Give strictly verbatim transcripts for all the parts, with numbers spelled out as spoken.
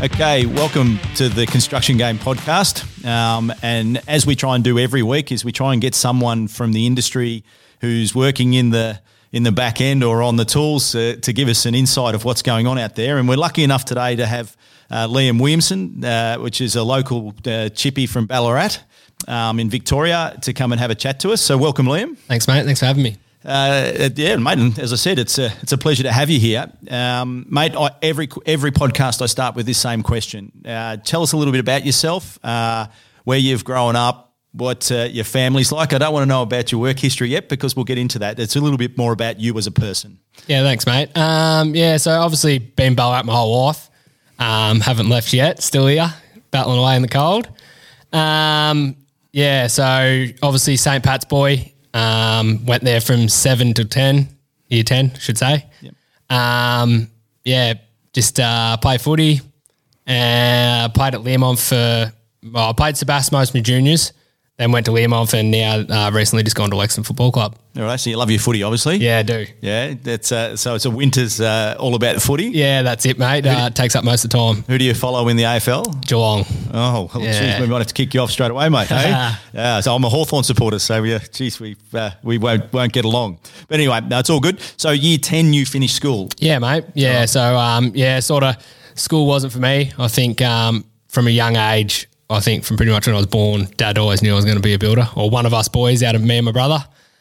Okay, welcome to the Construction Game podcast. Um, and as we try and do every week is we try and get someone from the industry who's working in the in the back end or on the tools uh, to give us an insight of what's going on out there. And we're lucky enough today to have uh, Liam Williamson, uh, which is a local uh, chippy from Ballarat um, in Victoria, to come and have a chat to us. So welcome, Liam. Thanks, mate. Thanks for having me. Uh, yeah, mate. And as I said, it's a it's a pleasure to have you here, um, mate. I, every every podcast I start with this same question. Uh, tell us a little bit about yourself, uh, where you've grown up, what uh, your family's like. I don't want to know about your work history yet because we'll get into that. It's a little bit more about you as a person. Yeah, thanks, mate. Um, yeah, so obviously been Ballarat my whole life. Um, haven't left yet. Still here, battling away in the cold. Um, yeah, so obviously Saint Pat's boy. Um, went there from seven to ten, year ten, I should say. Yep. Um, yeah, just uh, play footy. And I played at Learmonth for, well, I played Sebastian most of my juniors, then went to Learmonth and now uh, recently just gone to Lexington Football Club. All right, so you love your footy, obviously. Yeah, I do. Yeah, that's uh, so it's a winter's uh, all about the footy. Yeah, that's it, mate. Uh, it takes up most of the time. Who do you follow in the A F L? Geelong. Oh, well, yeah. Geez, we might have to kick you off straight away, mate. Hey? Yeah, so I'm a Hawthorn supporter, so yeah, geez, we uh, we won't won't get along. But anyway, no, it's all good. So year ten, you finished school. Yeah, mate. Yeah, oh. so um, yeah, sort of school wasn't for me. I think um, from a young age. I think from pretty much when I was born, Dad always knew I was going to be a builder, or one of us boys out of me and my brother.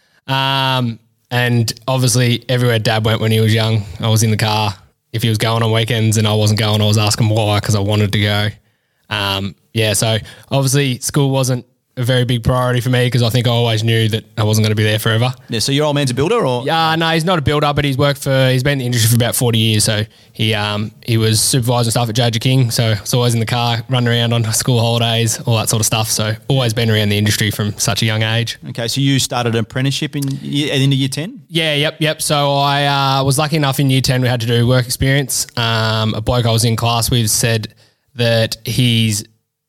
Um, and obviously everywhere Dad went when he was young, I was in the car. If he was going on weekends and I wasn't going, I was asking why because I wanted to go. Um, yeah, so obviously school wasn't a very big priority for me because I think I always knew that I wasn't going to be there forever. Yeah, so your old man's a builder, or? Yeah, no, he's not a builder, but he's worked for, he's been in the industry for about forty years. So he um he was supervising stuff at J J King. So it's always in the car, running around on school holidays, all that sort of stuff. So always been around the industry from such a young age. Okay, so you started an apprenticeship in year, into year ten? Yeah, yep, yep. So I uh, was lucky enough in year ten, we had to do work experience. Um, a bloke I was in class with said that he's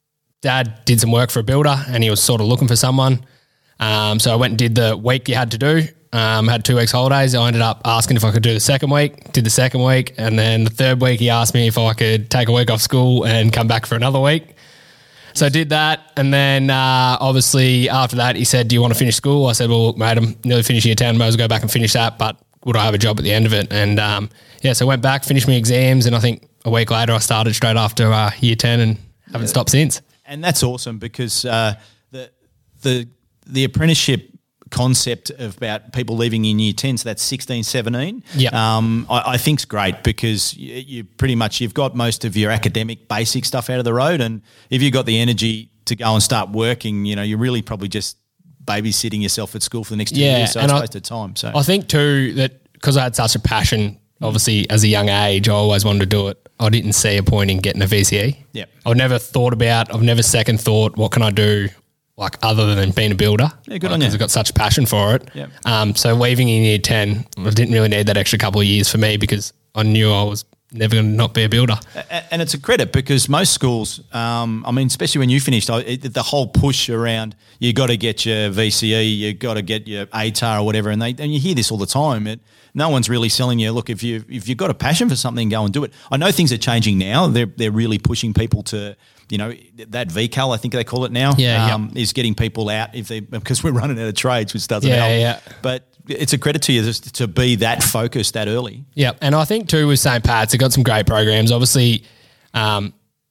Dad did some work for a builder and he was sort of looking for someone. Um, so I went and did the week you had to do. Um, had two weeks holidays. I ended up asking if I could do the second week, did the second week. And then the third week he asked me if I could take a week off school and come back for another week. So I did that. And then uh, obviously after that he said, do you want to finish school? I said, well, look, mate, I'm nearly finished year ten. Might as well go back and finish that. But would I have a job at the end of it? And um, yeah, so I went back, finished my exams. And I think a week later I started straight after uh, year ten and haven't yeah. stopped since. And that's awesome because uh, the the the apprenticeship concept of about people leaving in year ten, so that's sixteen, seventeen, yeah. um, I, I think is great because you, you pretty much, you've got most of your academic basic stuff out of the road, and if you've got the energy to go and start working, you know, you're really probably just babysitting yourself at school for the next two yeah, years, so and it's a I, waste of time. So I think too that because I had such a passion, obviously as a young age, I always wanted to do it. I didn't see a point in getting a V C E. Yeah, I've never thought about, I've never second thought, what can I do, like other than being a builder? Yeah, good like, on you. Because I've got such a passion for it. Yeah. Um, so leaving in year ten, I didn't really need that extra couple of years for me because I knew I was never going to not be a builder. And it's a credit because most schools, um, I mean, especially when you finished, it, the whole push around you got to get your V C E, you got to get your A T A R or whatever, and they and you hear this all the time. It, no one's really selling you, look, if you if you've got a passion for something, go and do it. I know things are changing now. They're they're really pushing people to, you know, that V CAL, I think they call it now, yeah, um, yep. is getting people out if they because we're running out of trades, which doesn't yeah, help. Yeah. But it's a credit to you to be that focused that early. Yeah, and I think too with Saint Pat's, they've got some great programs. Obviously, um,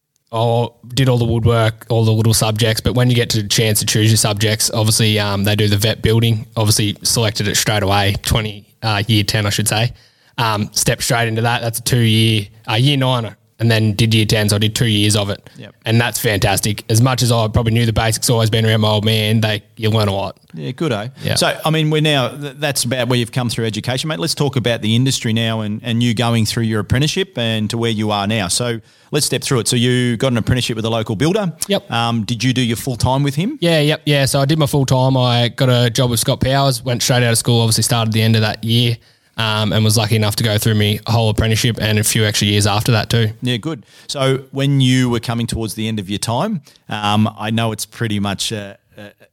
I did all the woodwork, all the little subjects, but when you get to the chance to choose your subjects, obviously um, they do the vet building. Obviously selected it straight away, twenty uh, year ten, I should say. Um, stepped straight into that. That's a two year, uh, year nine, and then did year ten. So I did two years of it, yep. and that's fantastic. As much as I probably knew the basics, always been around my old man, they you learn a lot. Yeah, good, eh? Yeah. So, I mean, we're now, that's about where you've come through education, mate. Let's talk about the industry now and, and you going through your apprenticeship and to where you are now. So let's step through it. So you got an apprenticeship with a local builder. Yep. Um, did you do your full-time with him? Yeah, yep, yeah. So I did my full-time. I got a job with Scott Powers, went straight out of school, obviously started at the end of that year. Um, and was lucky enough to go through my whole apprenticeship and a few extra years after that too. Yeah, good. So when you were coming towards the end of your time, um, I know it's pretty much a, a,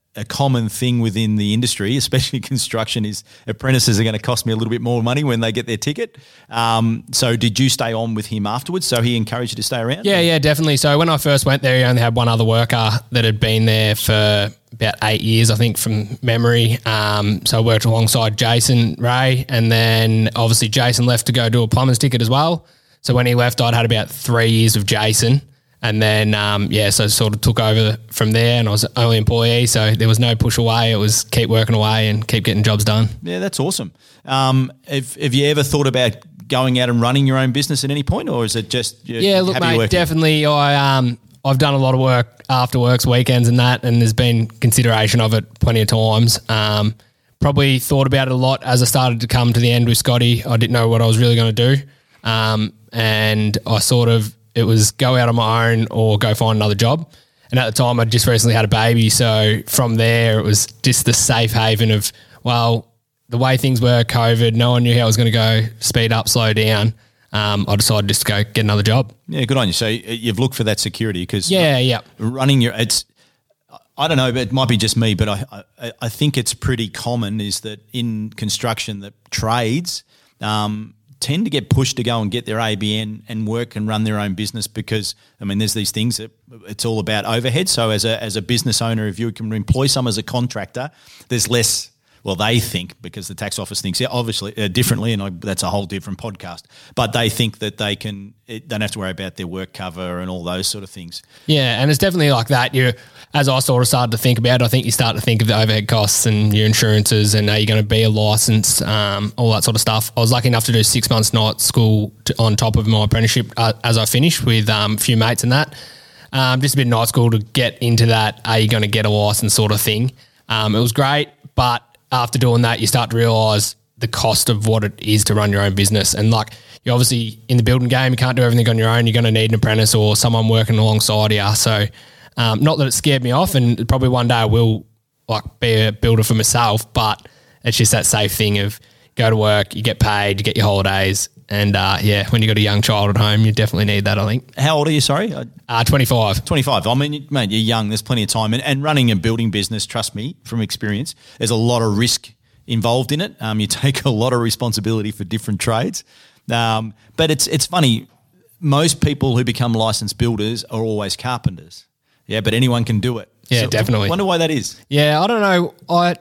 a common thing within the industry, especially construction, is apprentices are going to cost me a little bit more money when they get their ticket. Um, so did you stay on with him afterwards? So he encouraged you to stay around? Yeah, yeah, definitely. So when I first went there, he only had one other worker that had been there for about eight years, I think, from memory. Um, so I worked alongside Jason Ray, and then obviously Jason left to go do a plumber's ticket as well. So when he left, I'd had about three years with Jason. And then, um, yeah, so sort of took over from there, and I was the only employee, so there was no push away. It was keep working away and keep getting jobs done. Yeah, that's awesome. Um, have, have you ever thought about going out and running your own business at any point, or is it just you're yeah? Look, happy mate, working? definitely. I um, I've done a lot of work after works, weekends, and that, and there's been consideration of it plenty of times. Um, probably thought about it a lot as I started to come to the end with Scotty. I didn't know what I was really going to do, um, and I sort of. It was go out on my own or go find another job. And at the time, I'd just recently had a baby. So from there, it was just the safe haven of, well, the way things were, COVID, no one knew how it was going to go, speed up, slow down. Um, I decided just to go get another job. Yeah, good on you. So you've looked for that security because yeah, yeah. running your, it's, I don't know, but it might be just me, but I, I, I think it's pretty common is that in construction, the trades, um, tend to get pushed to go and get their A B N and work and run their own business because, I mean, there's these things that it's all about overhead. So as a as a business owner, if you can employ someone as a contractor, there's less, well, they think, because the tax office thinks yeah, obviously uh, differently, and I, that's a whole different podcast, but they think that they can, it, don't have to worry about their work cover and all those sort of things. Yeah, and it's definitely like that. You, as I sort of started to think about it, I think you start to think of the overhead costs and your insurances and are you going to be a license, um, all that sort of stuff. I was lucky enough to do six months night school to, on top of my apprenticeship uh, as I finished with um, a few mates and that. Um, just a bit of night school to get into that, are you going to get a license sort of thing. Um, it was great, but after doing that, you start to realise the cost of what it is to run your own business. And like, you're obviously in the building game, you can't do everything on your own. You're going to need an apprentice or someone working alongside you. So um, not that it scared me off, and probably one day I will like be a builder for myself, but it's just that safe thing of go to work, you get paid, you get your holidays. And uh, yeah, when you've got a young child at home, you definitely need that, I think. How old are you, sorry? Uh, twenty-five. twenty-five. I mean, mate, you're young. There's plenty of time. And, and running a building business, trust me, from experience, there's a lot of risk involved in it. Um, you take a lot of responsibility for different trades. Um, but it's it's funny. Most people who become licensed builders are always carpenters. Yeah, but anyone can do it. Yeah, so definitely. I wonder why that is. Yeah, I don't know. I...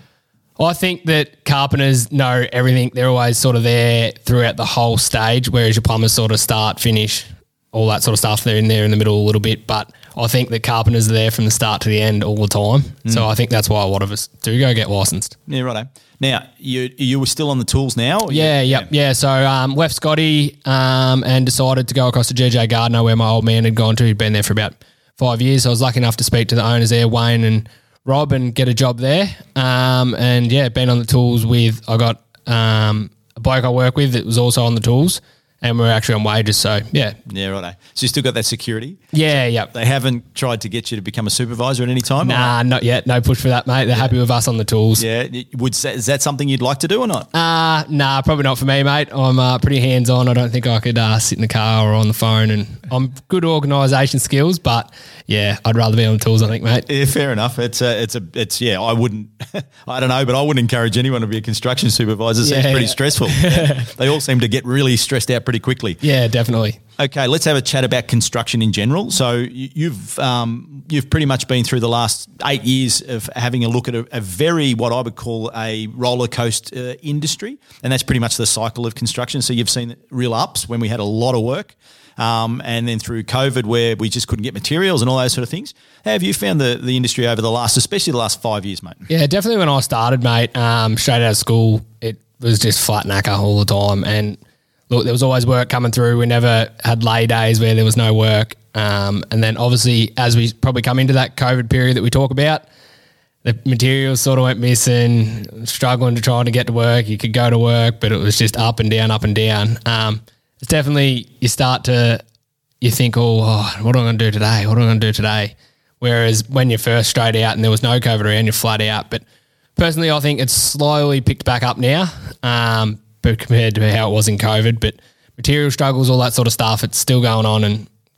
I think that carpenters know everything. They're always sort of there throughout the whole stage, whereas your plumbers sort of start, finish, all that sort of stuff. They're in there in the middle a little bit. But I think that carpenters are there from the start to the end all the time. Mm. So I think that's why a lot of us do go get licensed. Yeah, righto. Now, you you were still on the tools now? Yeah, you, yep, yeah. yeah. So um, left Scotty um, and decided to go across to J J Gardner where my old man had gone to. He'd been there for about five years. So I was lucky enough to speak to the owners there, Wayne and Rob, and get a job there. Um, and yeah, been on the tools with, I got um, a bloke I work with that was also on the tools, and we're actually on wages. So yeah. Yeah, righto. So you still got that security? Yeah, yep. They haven't tried to get you to become a supervisor at any time? Nah, not yet. No push for that, mate. They're yeah. happy with us on the tools. Yeah. Would Is that something you'd like to do or not? Uh, nah, probably not for me, mate. I'm uh, pretty hands-on. I don't think I could uh, sit in the car or on the phone, and I'm good organisation skills, but yeah, I'd rather be on the tools, I think, mate. Yeah, fair enough. It's a, it's a, it's yeah. I wouldn't, I don't know, but I wouldn't encourage anyone to be a construction supervisor. It seems yeah, pretty yeah. stressful. Yeah. They all seem to get really stressed out pretty quickly. Yeah, definitely. Okay, let's have a chat about construction in general. So you've um, you've pretty much been through the last eight years of having a look at a, a very, what I would call a roller coaster uh, industry, and that's pretty much the cycle of construction. So you've seen real ups when we had a lot of work. Um, and then through COVID where we just couldn't get materials and all those sort of things. How have you found the, the industry over the last, especially the last five years, mate? Yeah, definitely when I started, mate, um, straight out of school, it was just flat knacker all the time. And look, there was always work coming through. We never had lay days where there was no work. Um, and then obviously as we probably come into that COVID period that we talk about, the materials sort of went missing, struggling to try to get to work. You could go to work, but it was just up and down, up and down. Um, It's definitely, you start to, you think, oh, oh what am I going to do today? What am I going to do today? Whereas when you're first straight out and there was no COVID around, you're flat out. But personally, I think it's slowly picked back up now, um, but compared to how it was in COVID. But material struggles, all that sort of stuff, it's still going on and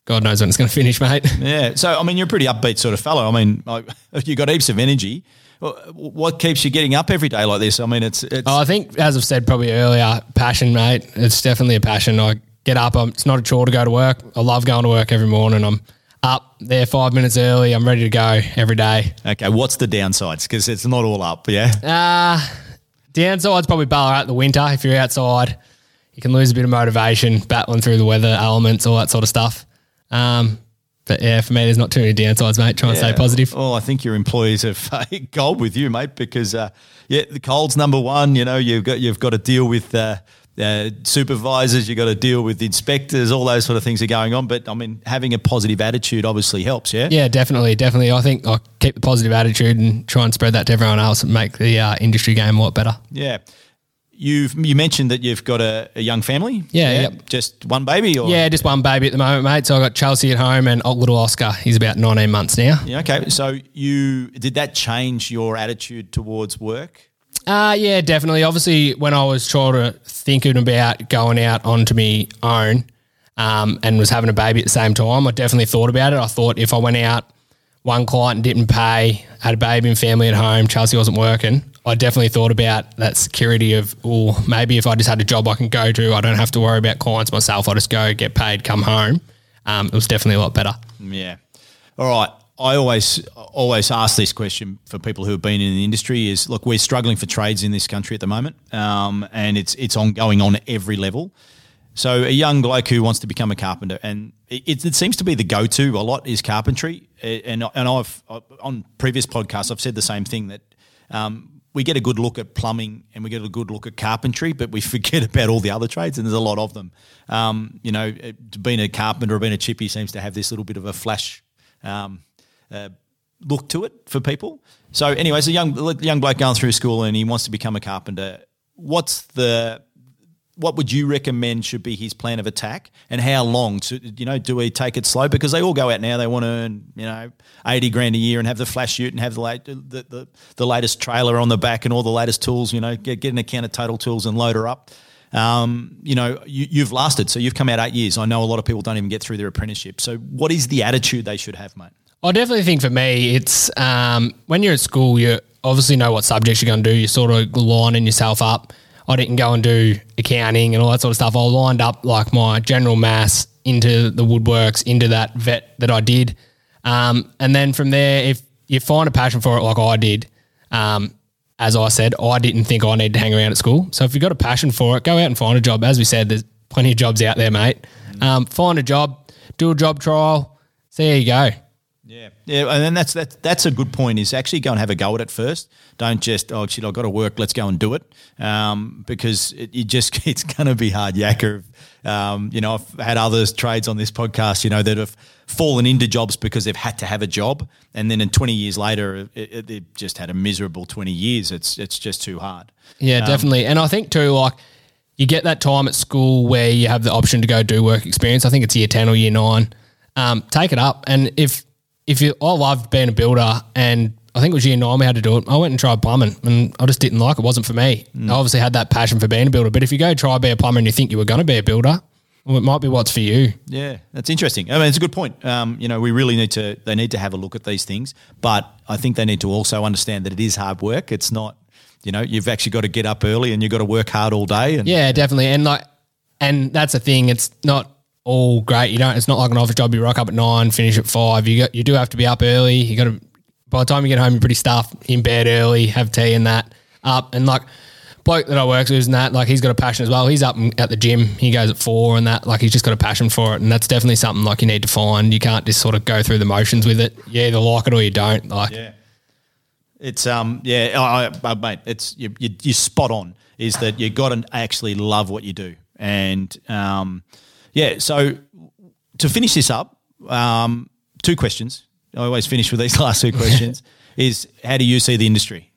God knows when it's going to finish, mate. Yeah. So, I mean, you're a pretty upbeat sort of fellow. I mean, like, you've got heaps of energy. What keeps you getting up every day like this? I mean, it's... it's oh, I think, as I've said probably earlier, passion, mate. It's definitely a passion. I get up. I'm, it's not a chore to go to work. I love going to work every morning. I'm up there five minutes early. I'm ready to go every day. Okay, what's the downsides? Because it's not all up, yeah? Uh, downside's probably Ballarat the winter. If you're outside, you can lose a bit of motivation, battling through the weather elements, all that sort of stuff. Um But yeah, for me, there's not too many downsides, mate. Try and yeah. stay positive. Well, I think your employees have uh, gold with you, mate, because uh, yeah, the cold's number one. You know, you've got you've got to deal with uh, uh, supervisors, you've got to deal with inspectors, all those sort of things are going on. But I mean, having a positive attitude obviously helps. Yeah, yeah, definitely, definitely. I think I'll keep the positive attitude and try and spread that to everyone else and make the uh, industry game a lot better. Yeah. You've you mentioned that you've got a, a young family. Yeah, yeah. Yep. Just one baby, or yeah, just one baby at the moment, mate. So I got Chelsea at home and little Oscar. He's about nineteen months now. Yeah. Okay. So you did that change your attitude towards work? Uh yeah, definitely. Obviously, when I was trying to thinking about going out onto my own, um, and was having a baby at the same time, I definitely thought about it. I thought if I went out, one client didn't pay, had a baby and family at home, Chelsea wasn't working, I definitely thought about that security of, oh, maybe if I just had a job I can go to, I don't have to worry about clients myself. I just go, get paid, come home. Um, it was definitely a lot better. Yeah. All right. I always always ask this question for people who have been in the industry is, look, we're struggling for trades in this country at the moment, um, and it's it's ongoing on every level. So a young bloke who wants to become a carpenter, and it, it seems to be the go-to a lot is carpentry. And and I've on previous podcasts I've said the same thing, that um, we get a good look at plumbing and we get a good look at carpentry, but we forget about all the other trades, and there's a lot of them. Um, you know, being a carpenter or being a chippy seems to have this little bit of a flash um, uh, look to it for people. So anyways, a young young bloke going through school and he wants to become a carpenter. What's the What would you recommend should be his plan of attack, and how long? To, you know, do we take it slow? Because they all go out now, they want to earn, you know, eighty grand a year and have the flash ute and have the late, the, the the latest trailer on the back and all the latest tools. You know, get get an account of Total Tools and load her up. Um, you know, you, you've lasted, so you've come out eight years. I know a lot of people don't even get through their apprenticeship. So, what is the attitude they should have, mate? I definitely think for me, it's um, when you're at school, you obviously know what subjects you're going to do. You're sort of lining yourself up. I didn't go and do accounting and all that sort of stuff. I lined up like my general maths into the woodworks, into that vet that I did. Um, and then from there, if you find a passion for it like I did, um, as I said, I didn't think I needed to hang around at school. So if you've got a passion for it, go out and find a job. As we said, there's plenty of jobs out there, mate. Um, find a job, do a job trial, see how you go. Yeah, yeah, and then that's that. That's a good point. Is actually go and have a go at it first. Don't just oh shit, I've got to work. Let's go and do it. Um, because it, you just it's going to be hard yakka. Um, you know, I've had other trades on this podcast, you know, that have fallen into jobs because they've had to have a job, and then in twenty years later, it, it, they've just had a miserable twenty years. It's it's just too hard. Yeah, um, definitely. And I think too, like you get that time at school where you have the option to go do work experience. I think it's year ten or year nine. Um, take it up, and if If you, I loved being a builder, and I think it was year nine we had to do it. I went and tried plumbing, and I just didn't like it. It wasn't for me. Mm. I obviously had that passion for being a builder, but if you go try be a plumber and you think you were going to be a builder, well, it might be what's for you. Yeah, that's interesting. I mean, it's a good point. Um, you know, we really need to. They need to have a look at these things, but I think they need to also understand that it is hard work. It's not, you know, you've actually got to get up early and you've got to work hard all day. And yeah, definitely. And like, and that's the thing. It's not all great. You don't. It's not like an office job. You rock up at nine, finish at five. You got. You do have to be up early. You got to. By the time you get home, you're pretty stuffed. In bed early, have tea and that. Up and like bloke that I work with and that. Like he's got a passion as well. He's up at the gym. He goes at four and that. Like he's just got a passion for it, and that's definitely something like you need to find. You can't just sort of go through the motions with it. You either like it or you don't. Like yeah, it's um yeah, I, I, mate. It's you, you. You're spot on. Is that you got to actually love what you do, and um. Yeah, so to finish this up, um, two questions. I always finish with these last two questions. Is how do you see the industry?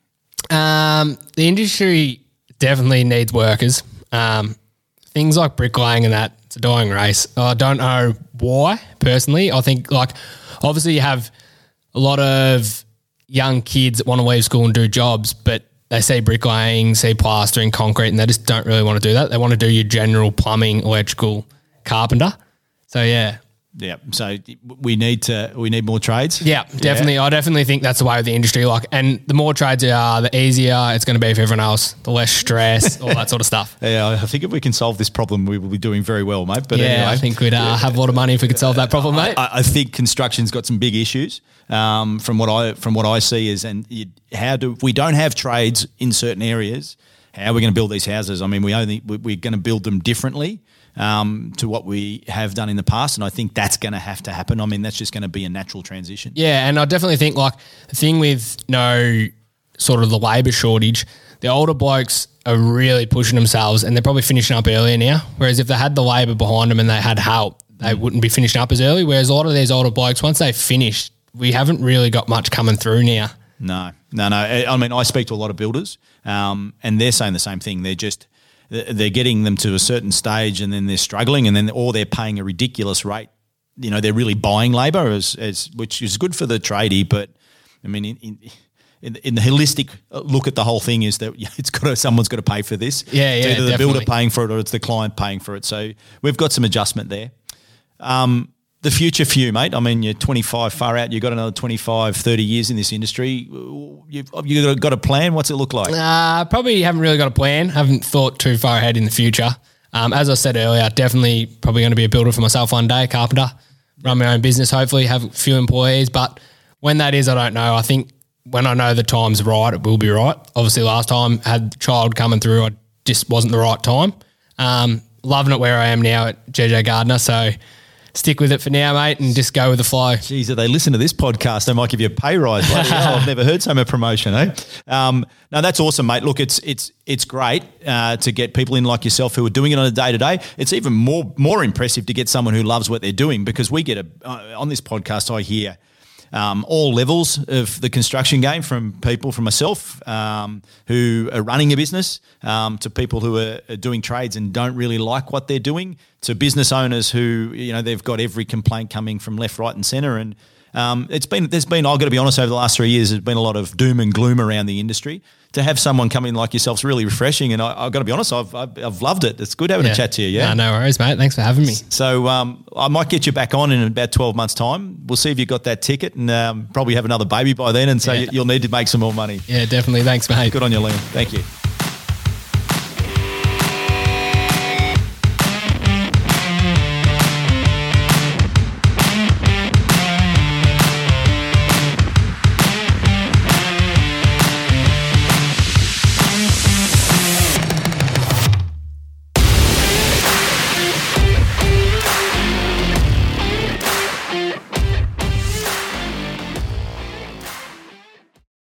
Um, the industry definitely needs workers. Um, things like bricklaying and that, it's a dying race. I don't know why, personally. I think, like, obviously you have a lot of young kids that want to leave school and do jobs, but they see bricklaying, see plastering, concrete, and they just don't really want to do that. They want to do your general plumbing, electrical, carpenter. So yeah. Yeah, so we need to we need more trades. Yeah, definitely. Yeah. I definitely think that's the way of the industry. Like, and the more trades there are, the easier it's going to be for everyone else. The less stress, all that sort of stuff. Yeah, I think if we can solve this problem, we will be doing very well, mate. But yeah, anyway, I think we'd uh, yeah. have a lot of money if we could solve that problem, mate. I, I think construction's got some big issues. Um, from what I from what I see is, and you, how do if we don't have trades in certain areas? How are we going to build these houses? I mean, we only we're going to build them differently. Um, to what we have done in the past, and I think that's going to have to happen. I mean, that's just going to be a natural transition. Yeah, and I definitely think like the thing with no sort of the labour shortage, the older blokes are really pushing themselves, and they're probably finishing up earlier now. Whereas if they had the labour behind them and they had help, they mm. wouldn't be finishing up as early. Whereas a lot of these older blokes, once they finish, we haven't really got much coming through now. No, no, no. I mean, I speak to a lot of builders, um, and they're saying the same thing. They're just they're getting them to a certain stage, and then they're struggling, and then or they're paying a ridiculous rate. You know, they're really buying labour, as, as which is good for the tradie, but I mean, in, in, in the holistic look at the whole thing is that it's got to, someone's got to pay for this. Yeah, yeah, it's either the definitely. builder paying for it or it's the client paying for it. So we've got some adjustment there. Um, the future for you, mate. I mean, you're twenty-five far out. You've got another twenty-five, thirty years in this industry. You've, you've got a plan. What's it look like? Uh, probably haven't really got a plan. Haven't thought too far ahead in the future. Um, as I said earlier, definitely probably going to be a builder for myself one day, carpenter, run my own business, hopefully have a few employees. But when that is, I don't know. I think when I know the time's right, it will be right. Obviously, last time I had a child coming through, I just wasn't the right time. Um, loving it where I am now at J J Gardner. So stick with it for now, mate, and just go with the flow. Jeez, if they listen to this podcast, they might give you a pay rise. Bloody hell, I've never heard so much promotion, eh? Um, no, that's awesome, mate. Look, it's it's it's great uh, to get people in like yourself who are doing it on a day-to-day. It's even more more impressive to get someone who loves what they're doing, because we get a uh, on this podcast, I hear Um, all levels of the construction game, from people, from myself, um, who are running a business, um, to people who are, are doing trades and don't really like what they're doing, to business owners who, you know, they've got every complaint coming from left, right and centre. And um, it's been, there's been, I've got to be honest, over the last three years, there's been a lot of doom and gloom around the industry. To have someone come in like yourself is really refreshing, and I, I've got to be honest, I've, I've I've loved it. It's good having yeah. a chat to you. Yeah, no, no worries, mate. Thanks for having me. So um, I might get you back on in about twelve months' time. We'll see if you got that ticket, and um, probably have another baby by then, and so yeah. you'll need to make some more money. Yeah, definitely. Thanks, mate. Good on you, Liam. Thank you.